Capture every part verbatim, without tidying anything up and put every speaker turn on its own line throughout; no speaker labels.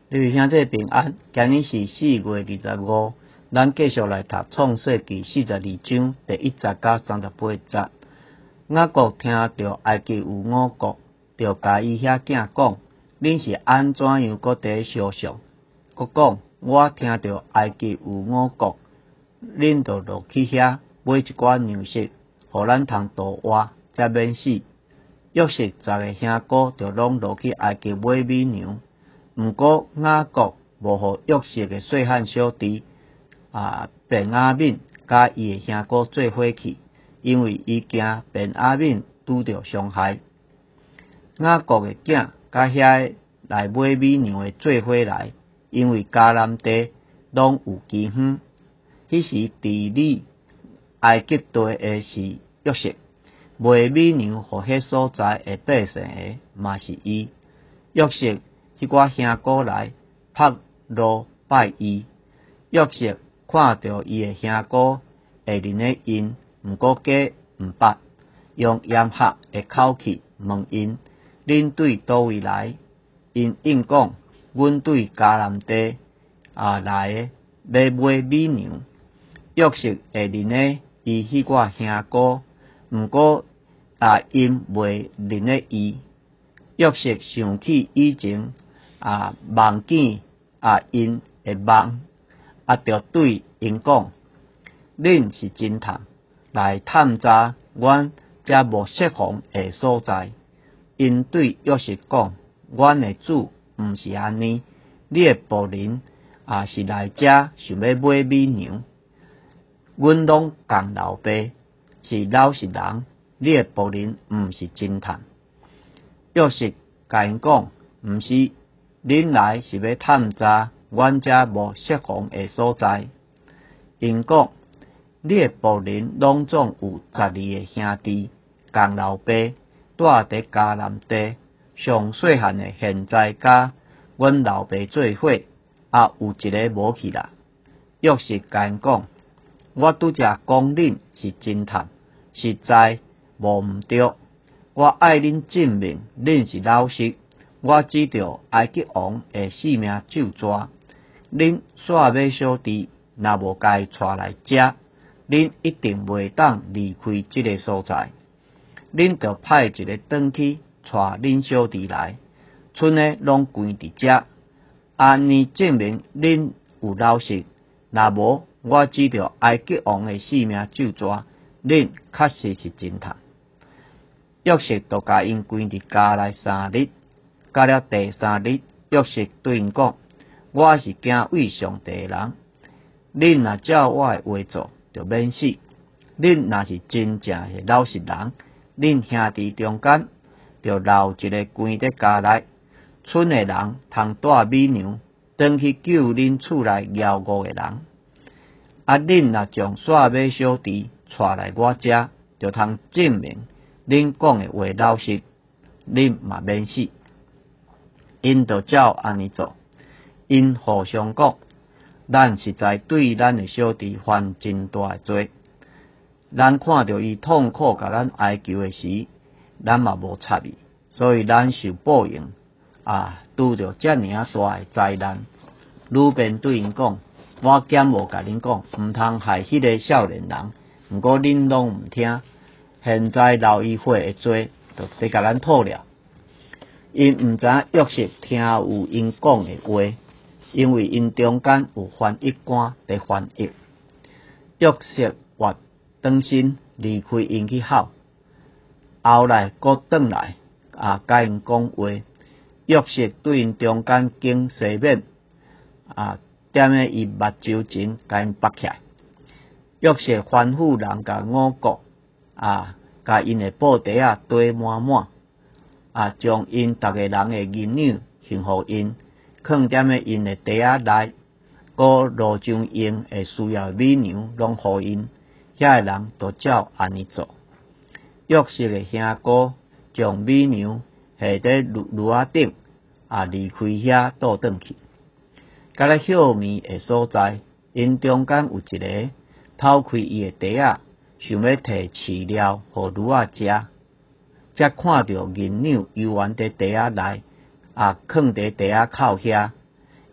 各位兄弟平安，今日是四月二十五，咱继续来读创世纪四十二章第一节到三十八节。雅各听到埃及有五国，就甲伊遐囝讲：恁是安怎样搁伫相像？佮讲：我听到埃及有五国，恁就落去遐买一寡粮食，互咱通度活，才免死。约瑟十个兄哥就拢落去埃及买米粮。毋过雅各无互约瑟的细汉小弟啊便雅悯甲伊的兄哥做伙去，因为伊惊便雅悯拄着伤害。雅各的囝甲遐来买米粮的做伙来，因为迦南地拢有饥荒。迄时治理埃及地的是约瑟，卖米粮互迄所在的百姓的嘛是伊。约瑟迄寡兄哥来拍路拜伊，约瑟看到伊的兄哥会认得因，毋过假毋捌，用严吓的口气问因：恁对倒位来？因应讲：阮对迦南地啊来的，要买米粮。约瑟会认得伊迄寡兄哥，毋过啊因袂认得伊。约瑟想起以前啊，梦见啊，因会梦啊，就对因讲：恁是侦探，来探查阮遮无设防的所在。因对约瑟讲：阮的主毋是安尼，你的仆人啊是来遮想要买米粮，阮拢共老爸，是老实人，你的仆人毋是侦探。约瑟甲因讲：毋是。恁来是要探查阮遮无设防的所在。因讲：你的仆人拢总有十二个兄弟，共老爸，住伫迦南地，上细汉的现在甲阮老爸做伙，也有一个无去啦。约瑟甲因讲：我拄则讲恁是侦探，实在无毋对。我爱恁证明恁是老实。我指着埃及王的性命咒抓，恁煞尾小弟若无甲伊带来遮，恁一定袂当离开这个所在。恁就派一个转去带恁小弟来，剩的拢关伫遮，安尼证明恁有老实。若无，我指着埃及王的性命咒抓，恁确实是侦探。约瑟就甲因关伫家内三日。到了第三日，约瑟对因讲：我是敬畏上帝的人，恁若照我的话做，就免死。恁若是真正的老实人，恁兄弟中间就留一个关在家内，剩的人通带米粮，转去救恁厝内枵饿的人。啊，恁若将煞尾小弟带来我遮，就通证明恁讲的话老实，恁嘛免死。因就照安尼做，因互相讲：咱实在对咱的小弟犯真大的罪。咱看到伊痛苦甲咱哀求的时，咱嘛无插伊，所以咱受报应啊，拄着遮尔啊大的灾难。鲁便对因讲：我减无甲恁讲，毋通害迄个少年人，毋过恁拢毋听，现在留伊活的罪，就得甲咱吐了。因毋知约瑟听有因讲的话，因为因中间有翻译官伫翻译。约瑟活转身离开因去跑，后来搁转来啊，甲因讲话。约瑟对因中间经西面啊，踮咧伊目睭前，甲因绑起来。约瑟吩咐人甲五国啊，甲因的布袋啊堆满满。啊，将因逐个人的银两献互因，放踮咧因的袋仔内，搁路上用会需要米粮拢互因，遐个人都照安尼做。约瑟的兄哥将米粮下伫驴驴仔顶，啊，离开遐倒转去。到了歇眠的所在，因中间有一个偷开伊的袋仔，想要摕饲料互驴仔食。才看到银两悠然伫袋仔内，啊，放伫袋仔口遐，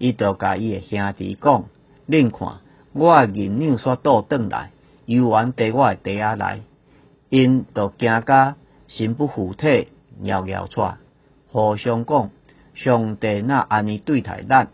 伊就甲伊诶兄弟讲：恁看，我诶银两煞倒转来，游玩伫我诶地仔内，因就惊甲心不附体，摇摇喘，互相讲：上帝若安尼对待咱。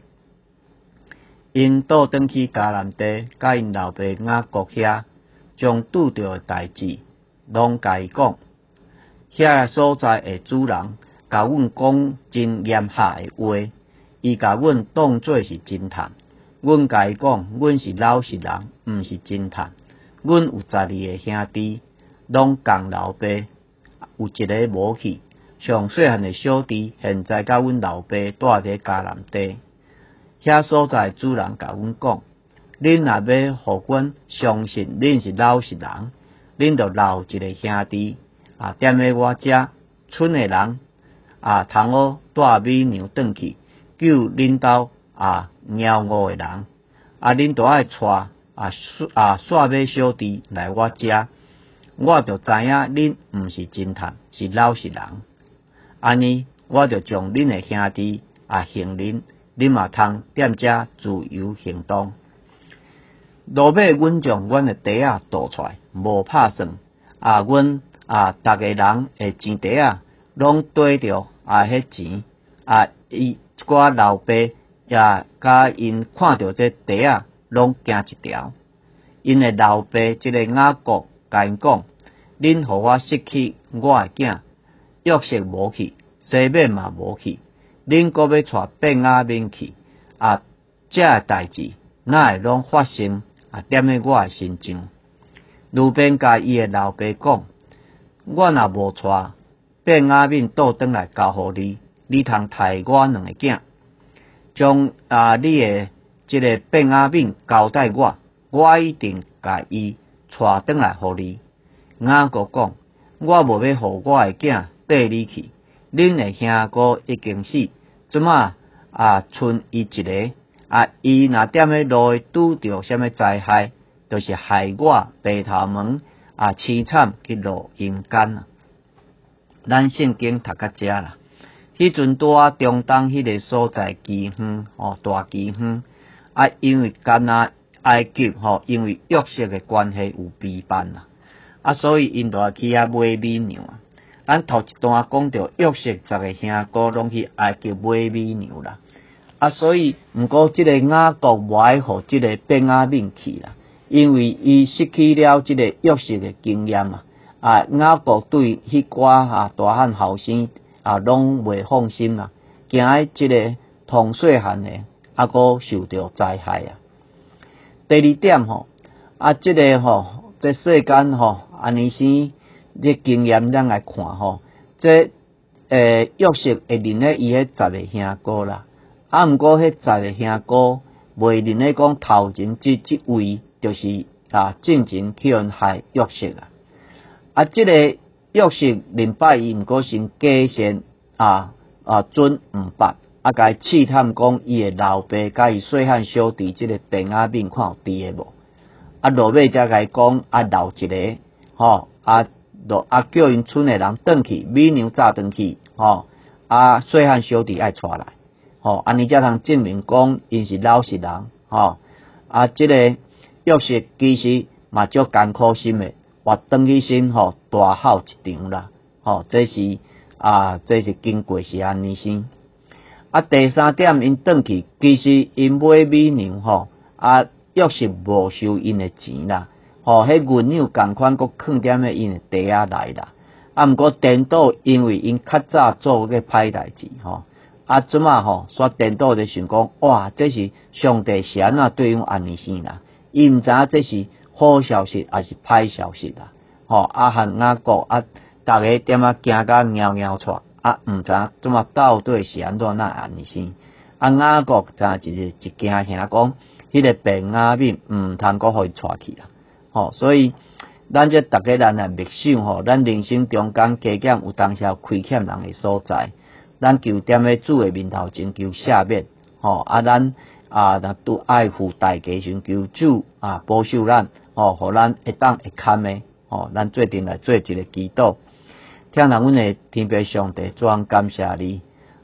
因倒转去迦南地，甲因老爸雅各遐，将拄着诶代志，拢甲伊讲。遐所在诶主人，甲阮讲真严吓诶话，伊甲阮当作是侦探。阮甲伊讲，阮是老实人，毋是侦探。阮有十二个兄弟，拢共老爸，有一个无去。上细汉诶小弟，现在甲阮老爸住伫迦南地。遐所在主人甲阮讲，恁若要互阮相信恁是老实人，恁就留一个兄弟啊，踮咧我遮，剩诶人啊，通好带米粮转去，救恁兜啊nghèo饿诶人，啊，恁就爱带啊啊煞尾小弟来我遮，我就知影恁毋是侦探，是老实人。安尼，我就将恁诶兄弟啊行恁。恁嘛通踮遮自由行动。落尾，阮将阮诶袋仔倒出来，无拍算啊，阮啊，逐个人诶钱袋仔拢缀着啊，迄钱啊，伊一寡老爸也甲因看着这袋仔，拢惊一条。因诶老爸即个雅各甲因讲：恁互我失去我诶囝，约瑟无去，西面嘛无去。恁阁要带便雅悯去啊？这个代志哪会拢发生啊？踮咧我诶身上。路边甲伊诶老爸讲：我若无带便雅悯倒转来交互你，你通刣我两个囝，将啊你诶即个便雅悯交代我，我一定甲伊带转来互你。雅各讲：我无要互我诶囝缀你去。恁诶兄哥已经死，即马啊，剩伊一个啊，伊若踮咧路拄着什么灾害，就是害我白头毛啊，凄惨去落阴间啊！咱圣经读到遮啦，迄阵拄啊中东迄个所在饥荒哦，大饥荒啊，因为干那埃及吼，因为约瑟诶关系有逼办啦，啊，所以因就去遐买米粮啊。咱头一段讲到约瑟十个兄哥拢去埃及买米粮啦，啊，所以毋过即个雅各无爱互即个便雅悯去啦，因为伊失去了即个约瑟的经验啊，啊，雅各对迄寡啊大汉后生啊拢袂放心啊，惊迄即个同细汉的啊个受到灾害啊。第二点吼，啊，即个吼，这世间吼，安尼生。这经验咱来看吼，这诶约瑟会认咧伊迄十个兄哥啦，啊，毋过迄十个兄哥袂认咧讲头前即即位就是啊正前去人害约瑟啦，啊，即、这个约瑟认拜伊毋过先假善啊啊准毋捌，啊，甲伊试探讲伊诶老爸甲伊细汉小弟即个便雅悯看有伫诶无，啊，落尾才甲伊讲啊留一个吼啊。就啊叫因村诶人转去，米粮炸转去，吼啊细汉小弟爱带来，吼安尼才通证明讲因是老实人，吼啊即、这个约瑟其实嘛足艰苦心诶，活转去身吼大好一场啦，吼这是啊这是经过是安尼先。啊第三点因转去，其实因买米粮吼啊约瑟无收因诶钱啦。吼，迄银两共款，佫藏踮咧因诶袋仔内啦。啊，毋过颠倒，因为因较早做个歹代志，吼。啊，即马吼，煞颠倒咧想讲，哇，这是上帝是安怎对阮安尼生啦？伊毋知影这是好消息还是歹消息啦？吼，啊，和雅各啊，逐个踮啊惊甲蹑蹑喘，啊，毋知影即马到底是安怎那安尼生？啊，雅各真一一惊吓讲，迄个便雅悯毋通佫互伊带去啦。吼，所以咱这逐个人来默想吼，咱人生中间加减有当时亏欠人的所在，咱求踮咧主的面头前求赦免，吼啊咱啊若拄爱付代价时求主啊保守咱，吼，互咱会当会堪的，吼，咱做阵来做一个祈祷，听咱阮的天父上帝，主感谢你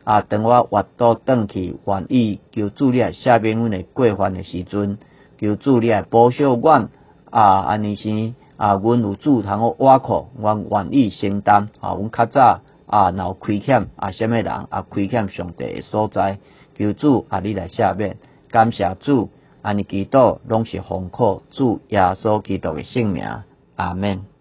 啊，当我活倒转去，愿意求主你来赦免阮的过犯的时阵，求主你来保守阮啊，安尼是啊，阮有主通好倚靠，阮愿意承担啊，阮较早啊，若有亏欠啊，什么人啊，亏欠上帝的所在，求主啊，你来赦免，感谢主，安尼祈祷拢是奉靠主耶稣基督的圣名，阿门。